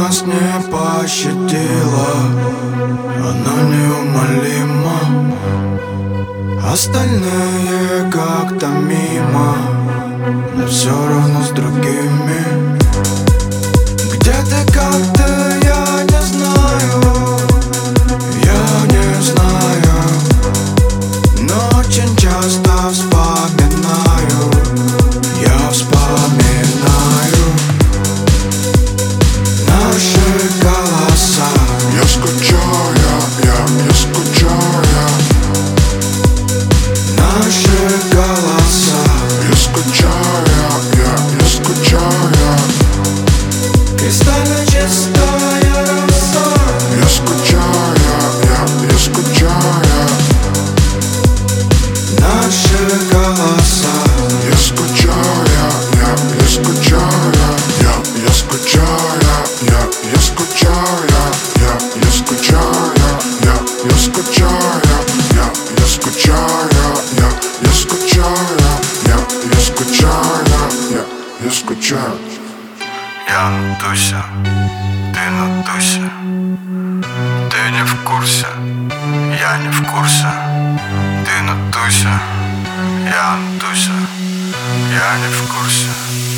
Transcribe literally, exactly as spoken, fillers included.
нас не пощадила, она неумолима. Остальные как-то мимо, но все равно с другими. Где ты, как ты, я не знаю, я не знаю, но очень часто вспоминаю, я вспоминаю наши голоса. Я скучаю, я, я, я скучаю. Наши голоса. Я скучаю, я, я скучаю. Кристально чистая роса. Я скучаю, я, я скучаю. Наши голоса. Я скучаю, я, я скучаю. Я, я скучаю, я, я скучаю. Я, я скучаю, я, я скучаю. Я, я скучаю, я, я скучаю. Я, я скучаю, я, я скучаю. Я надуся, ты надуся. Ты не в курсе, я не в курсе. Ты надуся, я надуся. Я не в курсе.